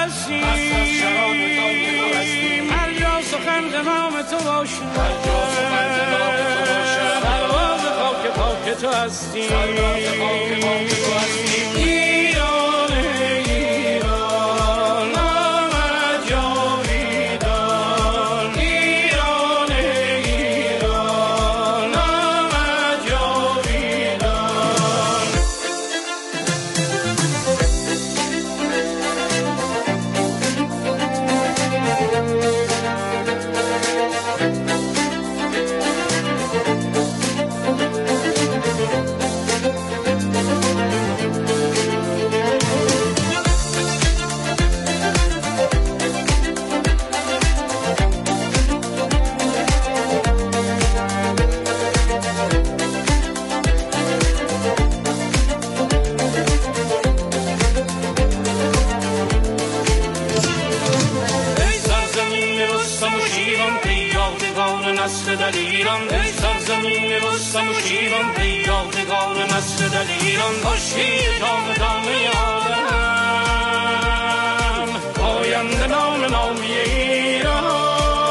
هستیم، هر جا سخن ز نام تو باشد، سرباز خاک پاک تو هستیم. ایران ایران نامت جاویدان، ایران ایران نامت جاویدان. نسل دلیران ای سرزمین رستم و شیران، ای یادگار نسل دلیران، خورشید جاودانه عالم، پاینده نامی ایران.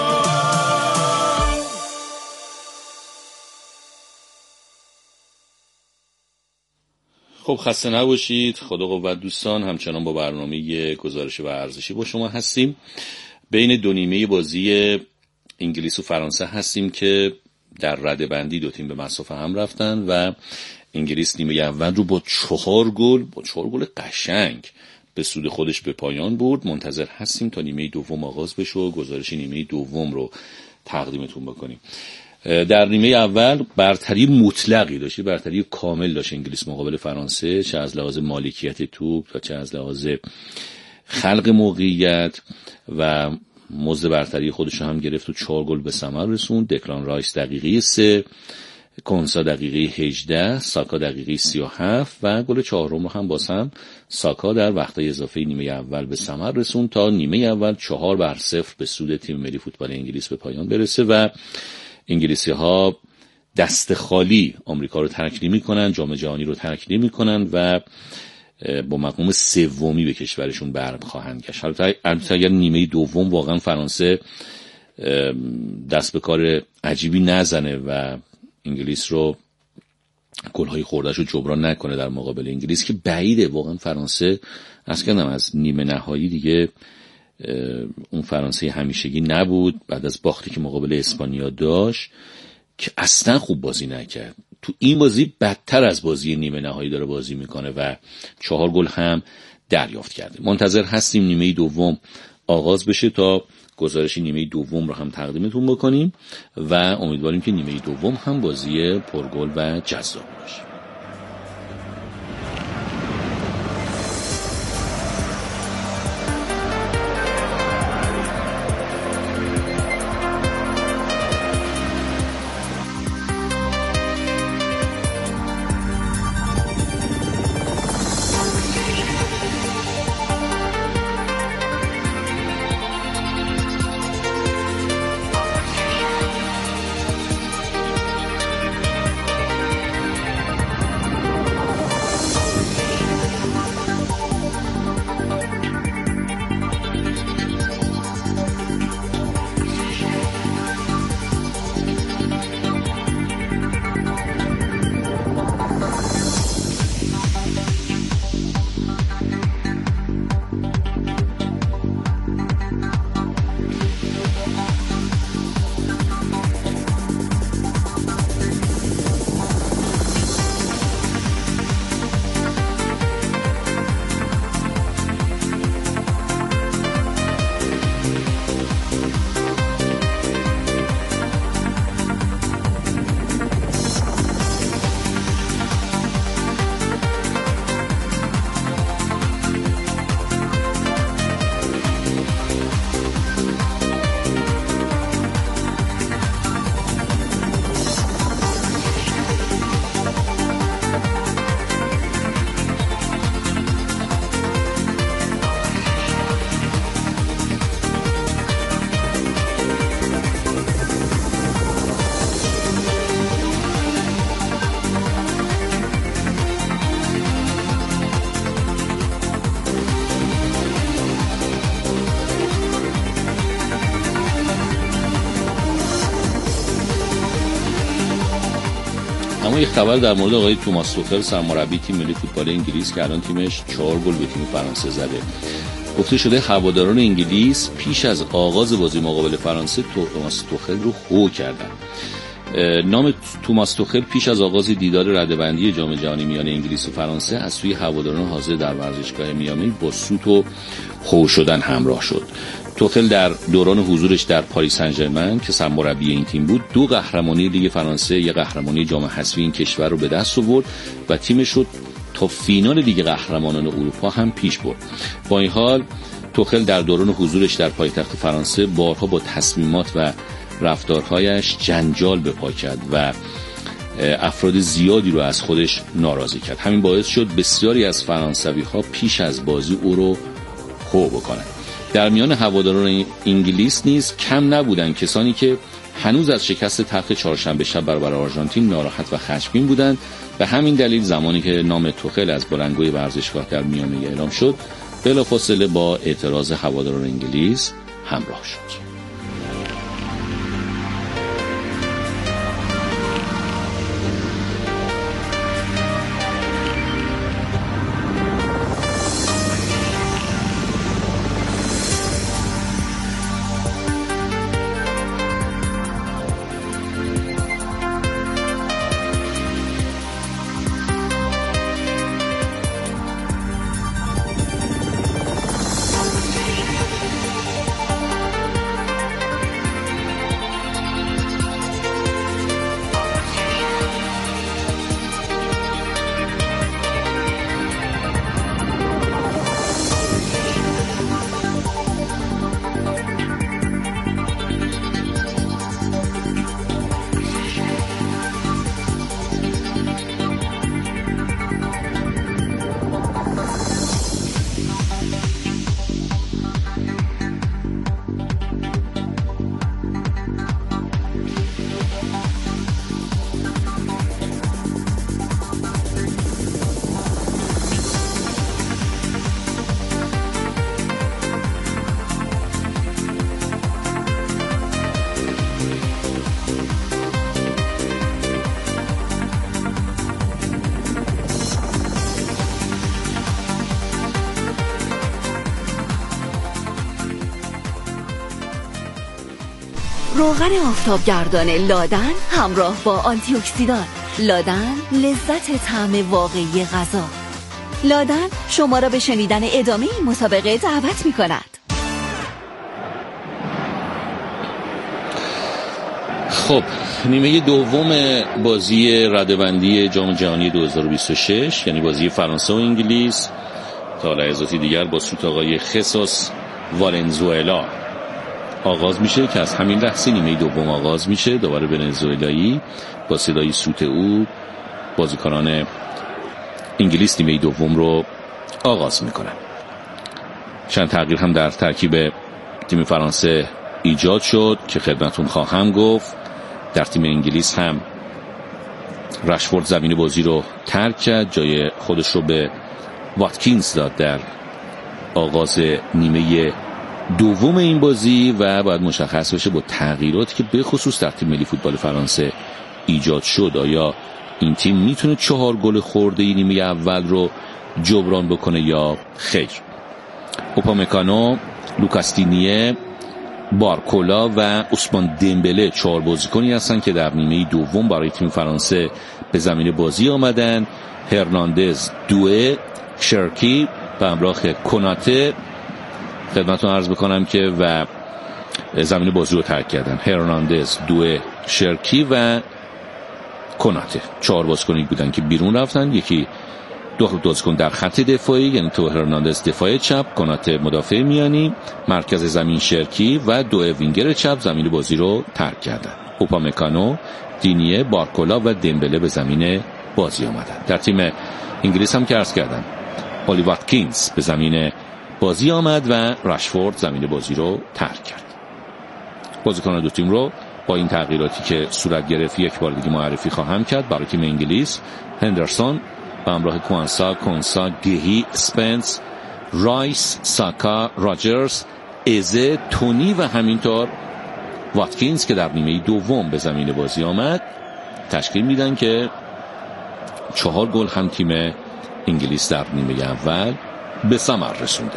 خب خسته نباشید، خدا قوت دوستان. همچنان با برنامه گزارش ورزشی با شما هستیم. بین دو نیمه بازی انگلیس و فرانسه هستیم که در رده‌بندی دو تیم به مسافه هم رفتن و انگلیس نیمه اول رو با 4 گل قشنگ به سود خودش به پایان برد. منتظر هستیم تا نیمه دوم آغاز بشه و گزارش نیمه دوم رو تقدیمتون بکنیم. در نیمه اول برتری مطلقی داشت، برتری کامل داشت انگلیس مقابل فرانسه، چه از لحاظ مالکیت توپ تا چه از لحاظ خلق موقعیت، و مزد برتری خودش هم گرفت و 4 گل به ثمر رسوند. دکلان رایس دقیقه 3، کنسا دقیقه 18، ساکا دقیقه 37 و گل چهارم رو هم باز هم ساکا در وقتای اضافه نیمه اول به ثمر رسوند تا نیمه اول 4-0 به سود تیم ملی فوتبال انگلیس به پایان برسه و انگلیسی ها دست خالی آمریکا رو ترک نمی‌کنن، جام جهانی رو ترک نمی‌کنن و با مقام سومی به کشورشون برخواهند گشت. البته اگر نیمه دوم واقعا فرانسه دست به کار عجیبی نزنه و انگلیس رو گل‌های خورده‌اش رو جبران نکنه در مقابل انگلیس، که بعیده. واقعا فرانسه از نیمه نهایی دیگه اون فرانسه همیشگی نبود. بعد از باختی که مقابل اسپانیا داشت که اصلا خوب بازی نکرد، تو این بازی بدتر از بازی نیمه نهایی داره بازی میکنه و 4 گل هم دریافت کرده. منتظر هستیم نیمه دوم آغاز بشه تا گزارش نیمه دوم رو هم تقدیمتون بکنیم و امیدواریم که نیمه دوم هم بازی پرگل و جذاب باشه. یک خبر در مورد آقای توماس توخل سرمربی تیم ملی فوتبال انگلیس که الان تیمش 4 گل به تیم فرانسه زده. گفته شده هواداران انگلیس پیش از آغاز بازی مقابل فرانسه توماس توخل رو هو کردن. نام توماس توخل پیش از آغاز دیدار رده‌بندی جام جهانی میان انگلیس و فرانسه از سوی هواداران حاضر در ورزشگاه میامی با سوت و هو شدن همراه شد. توخل در دوران حضورش در پاریس سن ژرمن که سرمربی این تیم بود 2 قهرمانی لیگ فرانسه، 1 قهرمانی جام حذفی این کشور رو به دست آورد و تیمش رو تا فینال لیگ قهرمانان اروپا هم پیش برد. با این حال توخل در دوران حضورش در پایتخت فرانسه بارها با تصمیمات و رفتارهایش جنجال به پا کرد و افراد زیادی رو از خودش ناراضی کرد. همین باعث شد بسیاری از فرانسوی‌ها پیش از بازی او رو هو بکنند. در میان هواداران انگلیس نیز کم نبودند کسانی که هنوز از شکست تلخ چهارشنبه شب برابر آرژانتین ناراحت و خشمگین بودند. به همین دلیل زمانی که نام توخل از بلندگوی ورزشگاه در میامی اعلام شد بلافاصله با اعتراض هواداران انگلیس همراه شد. روغن آفتابگردان لادن همراه با آنتی اکسیدان. لادن لذت طعم واقعی غذا. لادن شما را به شنیدن ادامه این مسابقه دعوت می کند. خب نیمه دوم بازی رده‌بندی جام جهانی 2026 یعنی بازی فرانسه و انگلیس تا لحظاتی دیگر با سوت آقای خصوص والنزوئلا آغاز میشه که از همین لحظه نیمه دوم آغاز میشه. دوباره ونزوئلایی با صدای سوت او بازیکنان انگلیس نیمه دوم رو آغاز میکنن. چند تغییر هم در ترکیب تیم فرانسه ایجاد شد که خدمتون خواهم گفت. در تیم انگلیس هم رشفورد زمین بازی رو ترک کرد، جای خودش رو به واتکینز داد در آغاز نیمه دوم این بازی و باید مشخص بشه با تغییراتی که به خصوص در تیم ملی فوتبال فرانسه ایجاد شد آیا این تیم میتونه 4 گل خورده ای نیمه اول رو جبران بکنه یا خیر. اوپامکانو، لوکاس دینیه، بارکولا و عثمان دمبله 4 بازیکنی هستن که در نیمه دوم برای تیم فرانسه به زمین بازی آمدن. هرناندز، دوئه، شرکی به همراه کناته خدمتتون عرض بکنم که و زمین بازی رو ترک کردن. هرناندز، دوئه، شرکی و کناته 4 بازیکنی بودن که بیرون رفتن. یکی 2 بازیکن در خط دفاعی یعنی تو هرناندز دفاع چپ، کناته مدافع میانی، مرکز زمین شرکی و دوئه وینگر چپ زمین بازی رو ترک کردن. اوپامکانو، دینیه، بارکولا و دمبله به زمین بازی آمدن. در تیم انگلیس هم که عرض کردم اولی واتکینز به زمین بازی آمد و رشفورد زمین بازی رو ترک کرد. بازیکنان دو تیم رو با این تغییراتی که صورت گرفت یک بار دیگه معرفی خواهم کرد. برای تیم انگلیس هندرسون به همراه کوانسا، کنسا، گهی، اسپنس، رایس، ساکا، راجرز، ازه، تونی و همینطور واتکینز که در نیمه دوم به زمین بازی آمد تشکیل میدن که 4 گل هم تیم انگلیس در نیمه اول به ثمر رسونده.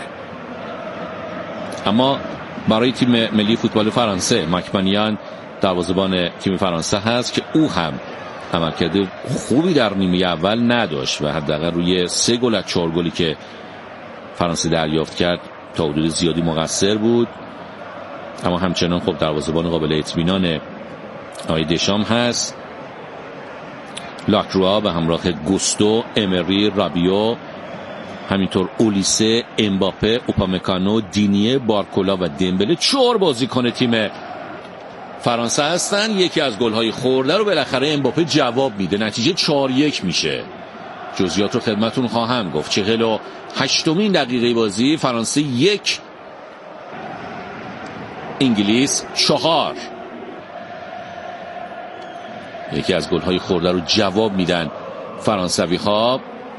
اما برای تیم ملی فوتبال فرانسه مکمانیان دروازه‌بان تیم فرانسه هست که او هم عملکرد خوبی در نیمه اول نداشت و حداقل روی 3 گل از 4 گلی که فرانسه دریافت کرد تا حدود زیادی مقصر بود. اما همچنان خب دروازه‌بان قابل اطمینان آقای دشام هست. لاکروا به همراه گوستو، امری، رابیو، همینطور اولیسه، امباپه، اوپامکانو، دینیه، بارکولا و دمبله 4 بازیکن تیم فرانسه هستن. یکی از گل‌های خورده رو بالاخره امباپه جواب میده، نتیجه 4-1 میشه. جزئیات رو خدمتون خواهم گفت. 48مین دقیقه بازی، فرانسه 1 انگلیس 4. یکی از گل‌های خورده رو جواب میدن فرانسوی‌ها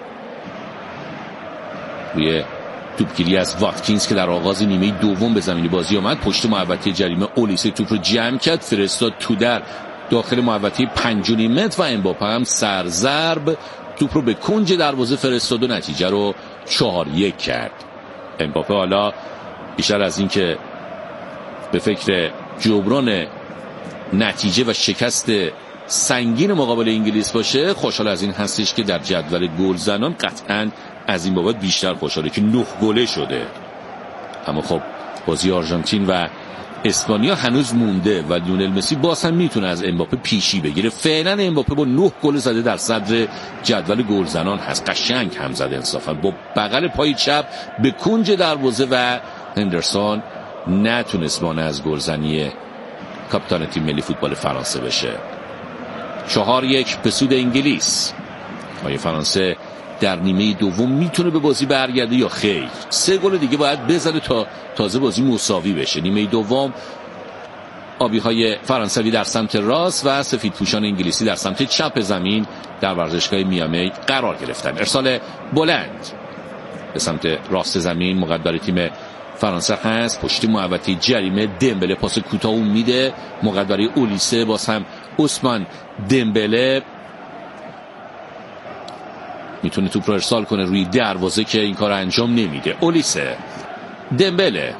روی توپگیری از واتکینز که در آغاز نیمه دوم به زمین بازی آمد. پشت محوطه جریمه اولیسه توپ رو جمع کرد، فرستاد تو در داخل محوطه 5.5 متر و امباپه هم سرضرب توپ رو به کنج دروازه فرستاد و نتیجه رو 4-1 کرد. امباپه حالا بیشتر از این که به فکر جبران نتیجه و شکست سنگین مقابل انگلیس باشه، خوشحال از این هستش که در جدول گلزنان قطعاً از این بابت بیشتر خوشحاله که 9 گله شده. اما خب بازی آرژانتین و اسپانیا هنوز مونده و لیونل مسی باز هم میتونه از امباپه پیشی بگیره. فعلا امباپه با 9 گل زده در صدر جدول گلزنان هست. قشنگ هم زده انصافا با بغل پای چپ به کنج دروازه و هندرسون نتونست مانع از گلزنی کاپیتان تیم ملی فوتبال فرانسه بشه. 4-1 به سود انگلیس. آیا فرانسه در نیمه دوم میتونه به بازی برگرده یا خیر؟ 3 گل دیگه باید بزنه تا تازه بازی مساوی بشه. نیمه دوم آبی‌های فرانسوی در سمت راست و سفیدپوشان انگلیسی در سمت چپ زمین در ورزشگاه میامی قرار گرفتن. ارسال بلند به سمت راست زمین مقدر تیم فرانسه هست. پشت محوطه جریمه دمبله پاس کوتاه میده، مقدر اولیسه، باز هم عثمان دمبله میتونه توپ رو ارسال کنه روی دروازه که این کار انجام نمیده. اولیسه، دمبله،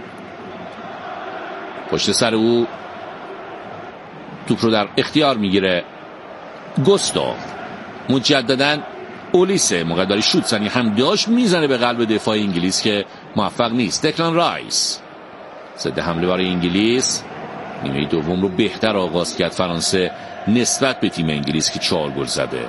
پشت سر او توپ رو در اختیار میگیره گوستو، مجددا اولیسه، مقداری شوت زنی هم داشت، میزنه به قلب دفاع انگلیس که موفق نیست. دکلان رایس ضد حمله برای انگلیس. نیمه دوم رو بهتر آغاز کرد فرانسه نسبت به تیم انگلیس که 4 گل زده.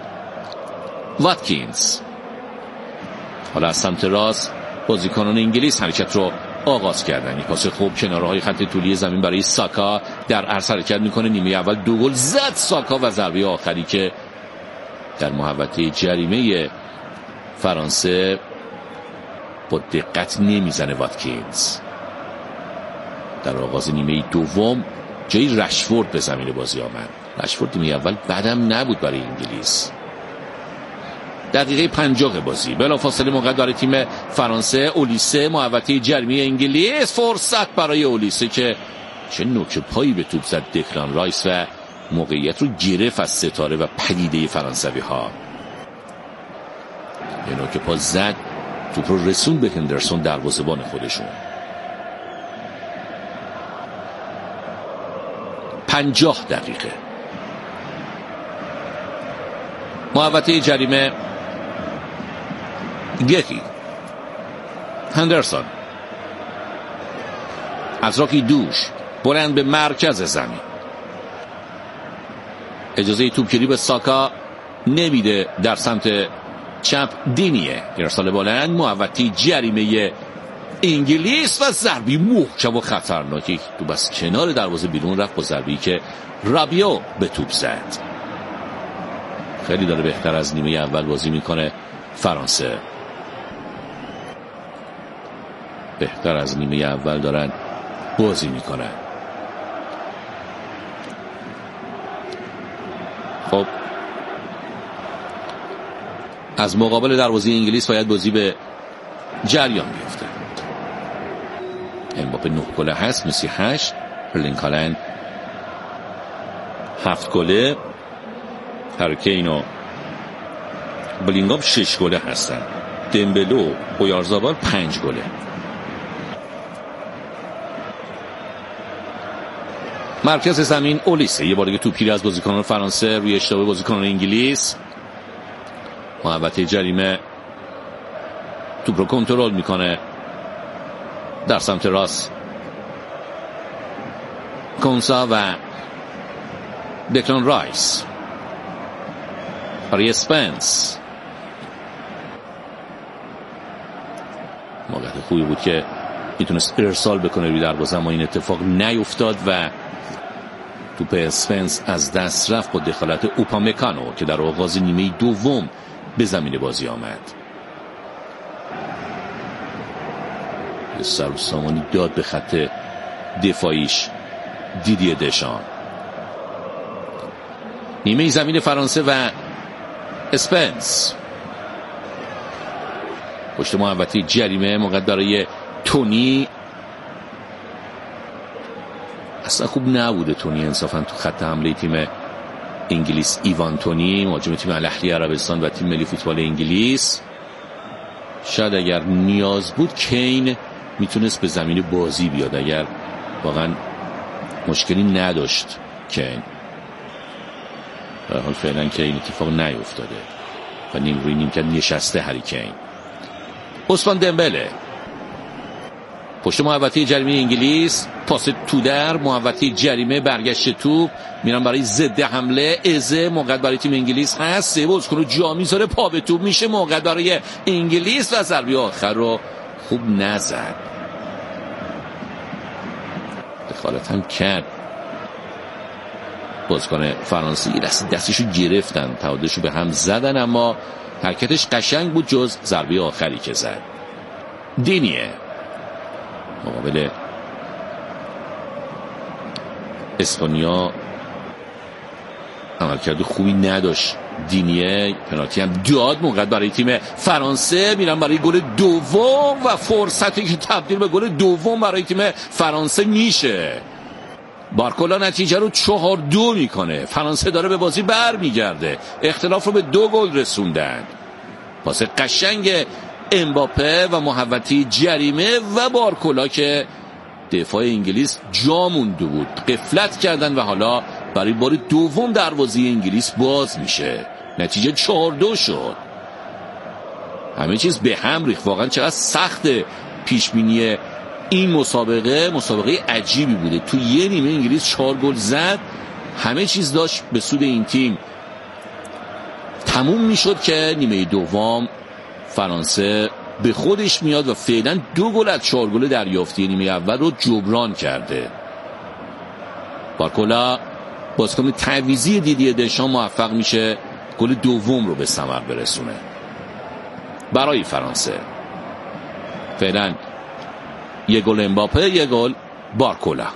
واتکینز حالا از سمت راست بازیکنان انگلیس حرکت رو آغاز کردن. پاس خوب کنارهای خط طولی زمین برای ساکا، در عرض حرکت میکنه. نیمه اول 2 گل زد ساکا و ضربه آخری که در محوطه جریمه فرانسه با دقت نمیزنه واتکینز. در آغاز نیمه دوم جای رشفورد به زمین بازی آمد. رشفورد نیمه اول بدم نبود برای انگلیس. دقیقه 50 بازی بلافاصله مقدر تیم فرانسه اولیسه، محوطه جریمه انگلیس، فرصت برای اولیسه که چه نوک پایی به توپ زد دکلان رایس و موقعیت رو گرفت از ستاره و پدیده فرانسوی ها. یه نوک پا زد، توپ رو رسون به هندرسون دروازه‌بان خودشون. 50 دقیقه محوطه جریمه، گهی، هندرسون، از راکی دوش بلند به مرکز زمین، اجازه توپگیری به ساکا نمیده در سمت چپ. دینیه، ارسال بلند محوطه جریمه انگلیس و ضربی محکم و خطرناکی تو بس کنار دروازه بیرون رفت با ضربی که رابیو به توپ زد. خیلی داره بهتر از نیمه اول بازی میکنه فرانسه. بهتر از نیمه اول دارن بازی میکنن. خب از مقابل دروازه انگلیس باید بازی به جریان بیفته. امباپه 9 گله هست، مسی 8، ارلینگ هالند 7 گله، هری کین و بلینگام 6 گله هستن، دمبله و اویارزابال 5 گله. مرکز زمین اولیسه، یه بار دیگه توپگیری از بازیکنان فرانسه روی اشتباه بازیکنان انگلیس. محوطه جریمه توپ رو کنترل میکنه در سمت راست، کنسا و دکلان رایس برای اسپنس. موقعیت خوبی بود که میتونست ارسال بکنه روی دروازه، اما این اتفاق نیفتاد و توپ اسپنس از دست رفت با دخالت اوپامکانو که در آغاز نیمه دوم به زمین بازی آمد. یه سر و سامانی داد به خط دفاعیش دیدیه دشان. نیمه زمین فرانسه و اسپنس پشت محوطه جریمه، موقع برای تونی. اصلا خوب نبوده تونی انصافا تو خط حمله تیم انگلیس. ایوان تونی مهاجم تیم الاهلی عربستان و تیم ملی فوتبال انگلیس. شاید اگر نیاز بود کین میتونست به زمین بازی بیاد، اگر واقعا مشکلی نداشت کین. در حال فعلا که این اتفاق نیفتاده و نیم روی نیم که نشسته هری کین. عثمان دمبله پشت محوطه جریمه انگلیس، پاس تو در محوطه جریمه، برگشت توپ میرن برای ضد حمله. ازه موقع برای تیم انگلیس هست، سه بازیکن رو جا میذاره، پا به توپ میشه موقع برای انگلیس و ضربه آخر رو خوب نزد. دخالت هم کرد بازیکن فرانسه، یه دستشو گرفتن، تعادلشو به هم زدن، اما حرکتش قشنگ بود جز ضربه آخری که زد. دینیه مقابل اسپانیا عملکرد خوبی نداشت. دینیه پنالتی هم داد موقع برای تیم فرانسه. میرن برای گل دوم و فرصتی که تبدیل به گل دوم برای تیم فرانسه میشه. بارکولا نتیجه رو 4-2 میکنه. فرانسه داره به بازی برمیگرده، اختلاف رو به 2 گل رسوندن. پاس قشنگ امباپه و محوطه جریمه و بارکولا که دفاع انگلیس جا مونده بود، غفلت کردن و حالا برای بار دوم دروازه انگلیس باز میشه. نتیجه 4-2 شد. همه چیز به هم ریخت. واقعا چقدر سخت پیشبینی این مسابقه عجیبی بوده. تو یه نیمه انگلیس 4 گل زد، همه چیز داشت به سود این تیم تموم میشد که نیمه دوم فرانسه به خودش میاد و فعلا 2 گل از 4 گل دریافتی نیمه اول رو جبران کرده. بارکولا بازیکن تعویضی دیدیه دشان موفق میشه گل دوم رو به ثمر برسونه برای فرانسه. فعلا 1 گل امباپه، 1 گل بارکولا.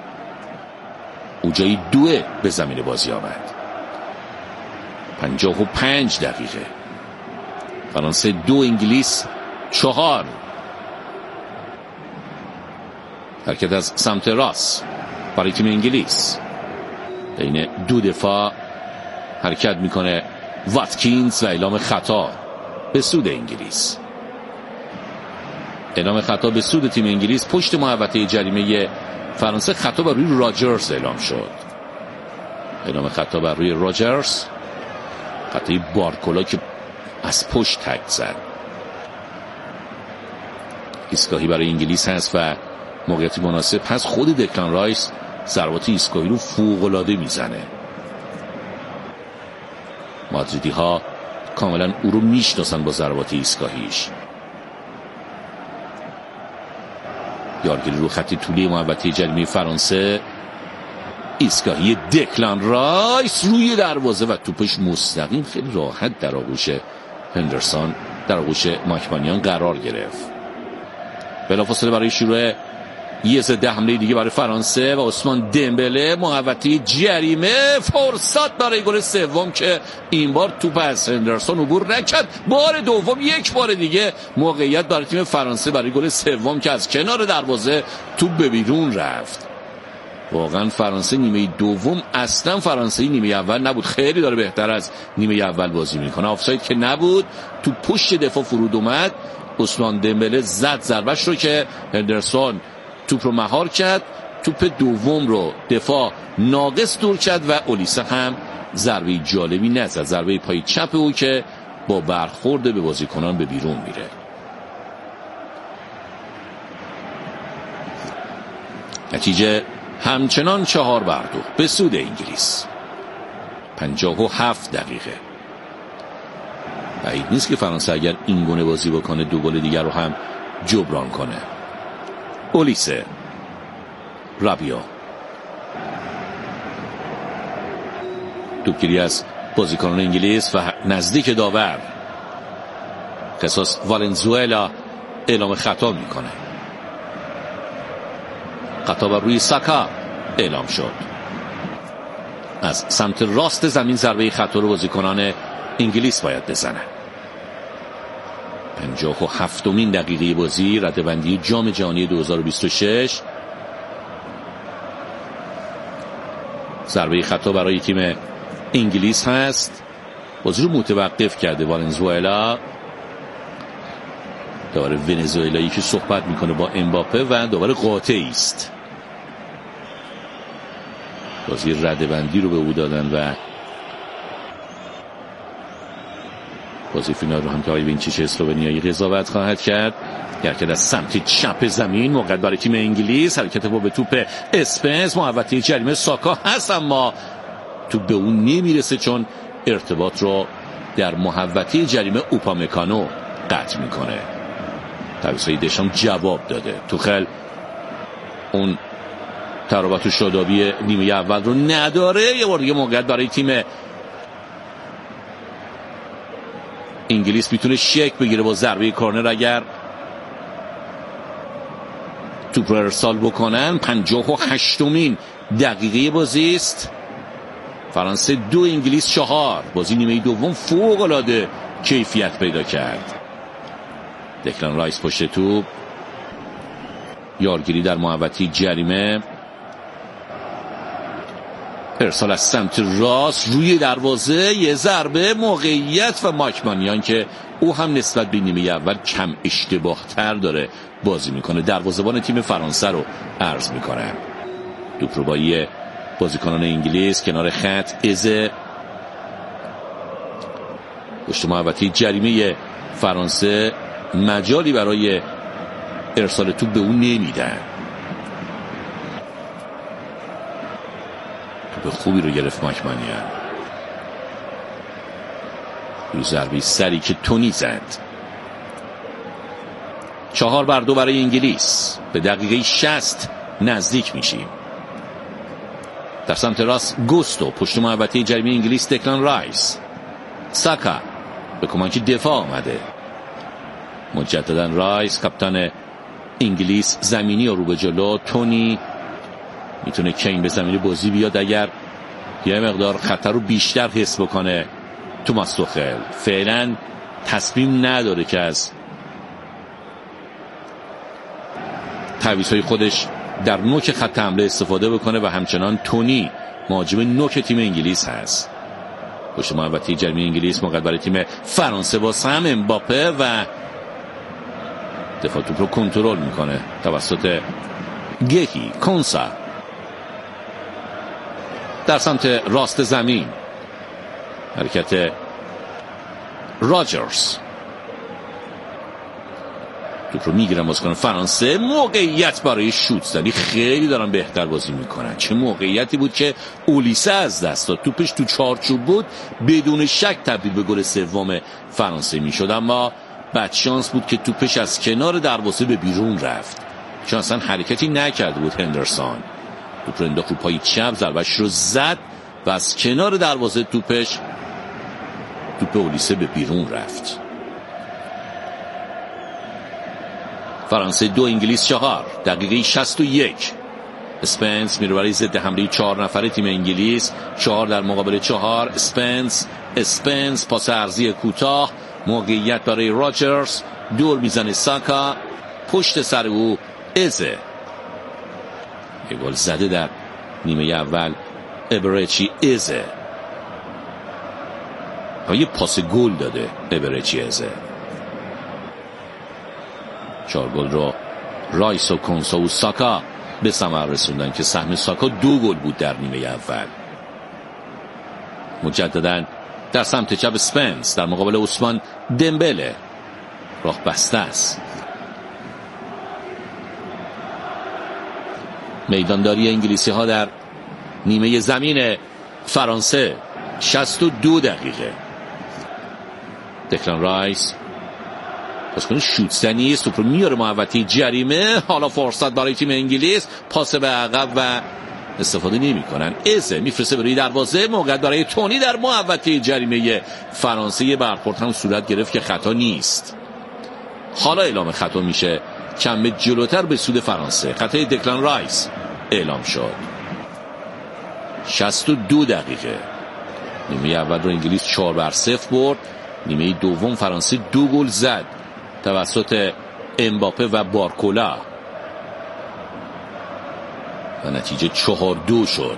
او جایی 2 به زمین بازی آمد. 55 دقیقه. فرانسه 2، انگلیس 4. حرکت از سمت راست برای تیم انگلیس، بین 2 دفاع حرکت میکنه واتکینز و اعلام خطا به سود انگلیس. اعلام خطا به سود تیم انگلیس پشت محوطه جریمه فرانسه. خطا بر روی راجرز اعلام شد. اعلام خطا بر روی راجرز، خطای بارکولا که از پشت تک زد. ایستگاهی برای انگلیس هست و موقعیتی مناسب هست. خود دکلان رایس ضربات ایستگاهی رو فوق‌العاده میزنه. مادریدی ها کاملا او رو میشناسن با ضربات ایستگاهیش. یارگیری رو خط طولی محوطه جریمه فرانسه. ایستگاهی دکلان رایس روی دروازه و توپش مستقیم خیلی راحت در آغوش هندرسون، در آغوش ماکمانیان قرار گرفت. بلافاصله برای شروع یه ضد حمله دیگه برای فرانسه و عثمان دمبله محوطه جریمه. فرصت برای گل سوم که این بار توپ از هندرسون عبور نکرد. بار دوم، 1 بار دیگه موقعیت برای تیم فرانسه برای گل سوم که از کنار دروازه توپ به بیرون رفت. واقعا فرانسه نیمه دوم اصلا فرانسه نیمه اول نبود، خیلی داره بهتر از نیمه اول بازی میکنه. آفساید که نبود، تو پشت دفاع فرود اومد، عثمان دمبله زد ضربش رو که هندرسون توپ رو مهار کرد، توپ دوم رو دفاع ناقص دور کرد و اولیسه هم ضربه جالبی نزد، ضربه پای چپ او که با برخورد به بازیکنان به بیرون میره. نتیجه همچنان 4-2 به سود انگلیس. 57 دقیقه. بعید نیست که فرانسه اگر این گونه بازی بکنه 2 گل دیگر رو هم جبران کنه. اولیسه، رابیو، توپگیری از بازیکنان انگلیس و نزدیک داور. قصاص والنزوئلا اعلام خطا میکنه. خطا بر روی ساکا اعلام شد. از سمت راست زمین ضربه خطا رو بازیکنان انگلیس باید بزنن. 57مین دقیقه بازی، رده‌بندی جام جهانی 2026. ضربه خطا برای تیم انگلیس هست. بازی رو متوقف کرده والنزوئلا، داور ونزوئلایی که صحبت میکنه با امباپه و داور قاطعی است. بازی رده‌بندی رو به او دادن و بازی فینال رو هم که آقای وینچیچ اسلوونیایی قضاوت خواهد کرد. حرکت از سمت چپ زمین موقع برای تیم انگلیس، حرکت با به توپ اسپنس، محوطه جریمه ساکا هست اما توپ به اون نمیرسه چون ارتباط رو در محوطه جریمه اوپامکانو قطع میکنه. تعویض‌های دشام جواب داده. توخل اون تراوت و شادابی نیمه اول رو نداره. یه بار دیگه موقعیت برای تیم انگلیس میتونه شک بگیره با ضربه کورنر اگر توپ رو ارسال بکنن. 58مین دقیقه بازی است. فرانسه 2 انگلیس 4. بازی نیمه دوم فوق العاده کیفیت پیدا کرد. دکلان رایس پشت توپ، یارگیری در محوطه جریمه، ارسال از سمت راست روی دروازه، یه ضربه، موقعیت و ماکمانیان که او هم نسبت به نیمه اول کم اشتباه تر داره بازی میکنه. دروازه‌بان تیم فرانسه رو عرض میکنه. توپ رو با بازیکنان انگلیس کنار خط ازه، پشت محوطه جریمه فرانسه مجالی برای ارسال توپ به اون نمیدن. توپ خوبی رو گرفت ماکمانیان. روی ضربه سری که تونی زد. 4-2 برای انگلیس. به دقیقه 60 نزدیک میشیم. در سمت راست گوستو، پشت محوطه جریمه انگلیس دکلان رایس، ساکا به کمک دفاع آمده. مجددا رایس کاپیتان انگلیس زمینی رو به جلو. تونی میتونه کین به زمین بازی بیاد اگر یه مقدار خطر رو بیشتر حس بکنه. توماس توخل فعلا تصمیم نداره که از تعویض‌های خودش در نوک خط حمله استفاده بکنه و همچنان تونی مهاجم نوک تیم انگلیس هست. پشت محوطه جریمه انگلیس موقع برای تیم فرانسه با سم امباپه و دفاع توپ رو کنترل میکنه توسط گهی کنسا. در سمت راست زمین حرکت راجرز، توپ رو میگیرن بازیکن فرانسه. موقعیت برای شوت زنی، خیلی دارن بهتر بازی میکنن. چه موقعیتی بود که اولیسه از دست داد. توپش تو چارچوب بود، بدون شک تبدیل به گل سوم فرانسه میشد اما بدشانس بود که توپش از کنار دروازه به بیرون رفت چون اصلا حرکتی نکرده بود. هندرسون توپ رو انداخت رو پای چپ، ضربه‌اش رو زد و از کنار دروازه توپ اولیسه به بیرون رفت. فرانسه 2 انگلیس 4. دقیقه 61. اسپنس میره برای ضد حمله 4 نفره تیم انگلیس. 4 در مقابل 4. اسپنس پاس عرضی کوتاه، موقعیت برای راجرز، دور میزنه ساکا، پشت سر او ازه. یه گل زده در نیمه اول ابرچی ازه یه پاس گل داده ابرچی ازه. 4 گل رو رایس و کنسا و ساکا به ثمر رسوندن که سهم ساکا 2 گل بود در نیمه اول. مجددا در سمت چپ اسپنس در مقابل عثمان دمبله، راه بسته است. میدانداری انگلیسی ها در نیمه زمین فرانسه 62 دقیقه. دکلان رایس بازیکن شوتزنی است، توپ رو میاره محوطه جریمه. حالا فرصت برای تیم انگلیس، پاس به عقب و استفاده نمی‌کنن. ازه میفرسته به روی دروازه، موقع برای تونی در محوطه جریمه فرانسه. برخورد هم صورت گرفت که خطا نیست. حالا اعلام خطا میشه کم جلوتر به سود فرانسه. خطای دکلان رایس اعلام شد. 62 دقیقه. نیمه اول رو انگلیس 4-0 برد. نیمه دوم فرانسه 2 گل زد توسط امباپه و بارکولا و نتیجه 4-2 شد.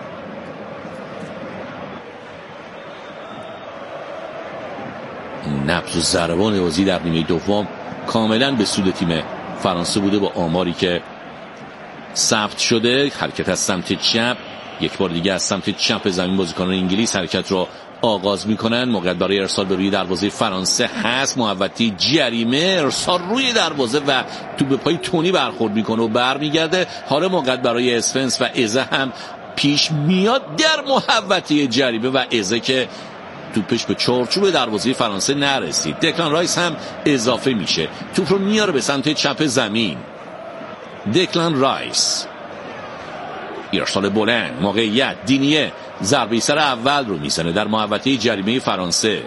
نبض و ضربان بازی در نیمه دوم کاملا به سود تیم فرانسه بوده با آماری که ثبت شده. حرکت از سمت چپ، یک بار دیگه از سمت چپ زمین بازیکنان انگلیس حرکت رو آغاز میکنن. موقع برای ارسال به روی دروازه فرانسه هست، محوطه جریمه، ارسال روی دروازه و توپ به پای تونی برخورد میکنه و برمیگرده. حالا موقع برای اسفنس و ازه هم پیش میاد در محوطه جریمه و ازه که توپش به چارچوب دروازه فرانسه نرسید. دکلان رایس هم اضافه میشه، توپ رو میاره به سمت چپ زمین. دکلان رایس، ارسال بلند، موقعیت، دینیه ضربه سر اول رو میزنه در محوطه جریمه فرانسه.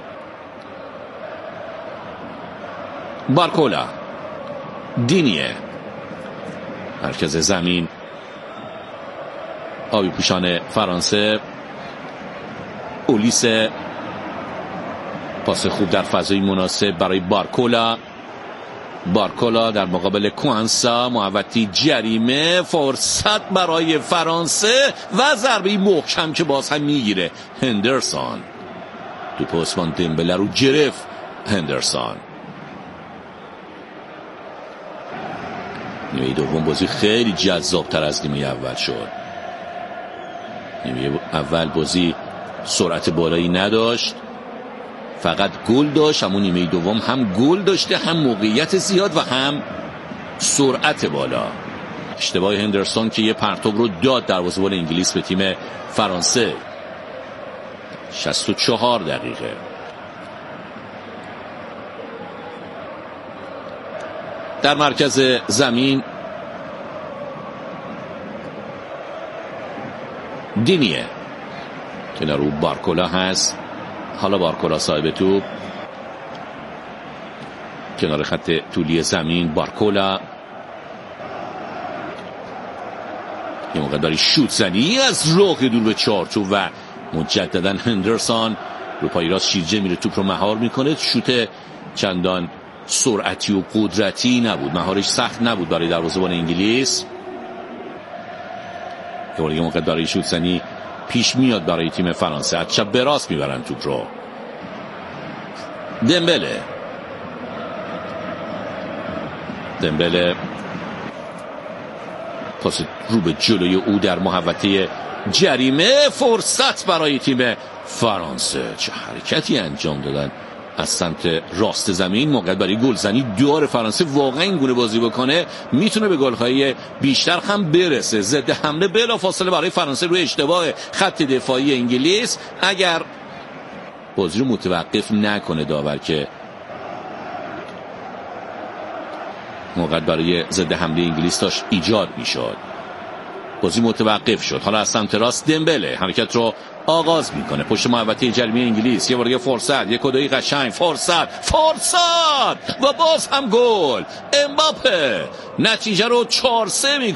بارکولا، دینیه، مرکز زمین، آبی پوشان فرانسه، اولیس، پاس خوب در فضای مناسب برای بارکولا. بارکولا در مقابل کوانسا، محوطه جریمه، فرصت برای فرانسه و ضربه محکم که باز هم میگیره هندرسون. توپ عثمان دمبله رو گرفت هندرسون. نیمه دوم بازی خیلی جذابتر از نیمه اول شد. نیمه اول بازی سرعت بالایی نداشت، فقط گل داشت. اما نیمه دوم هم گل داشته، هم موقعیت زیاد و هم سرعت بالا. اشتباه هندرسون که یه پرتاب رو داد دروازه‌بان انگلیس به تیم فرانسه. 64 دقیقه. در مرکز زمین دینیه، کنار رو بارکولا هست. حالا بارکولا صاحب توپ، کنار خط طولی زمین. بارکولا یه موقع داری شوت زنی از راه دور به چارچوب و مجددا هندرسون رو پای راست شیرجه میره، توپ رو مهار میکنه. شوت چندان سرعتی و قدرتی نبود، مهارش سخت نبود برای دروازه‌بان انگلیس. یه موقع داری شوت زنی پیش میاد برای تیم فرانسه، از چپ به راست میبرن توپ رو. دمبله پاس رو به جلوی او در محوطه جریمه، فرصت برای تیم فرانسه. چه حرکتی انجام دادن از سمت راست زمین. موقع برای گلزنی داره فرانسه، واقعا این گونه بازی بکنه میتونه به گل‌های بیشتر هم برسه. ضد حمله بلافاصله برای فرانسه روی اشتباه خط دفاعی انگلیس. اگر بازی رو متوقف نکنه داور که موقع برای ضد حمله انگلیس داشت ایجاد میشد، بازی متوقف شد. حالا از سمت راست دمبله حرکت رو آغاز میکنه پشت محوطه جریمه انگلیس. یه بار دیگه فرصت، یه کدای قشنگ، فرصت و باز هم گل. امباپه نتیجه رو 4-3 میکنه.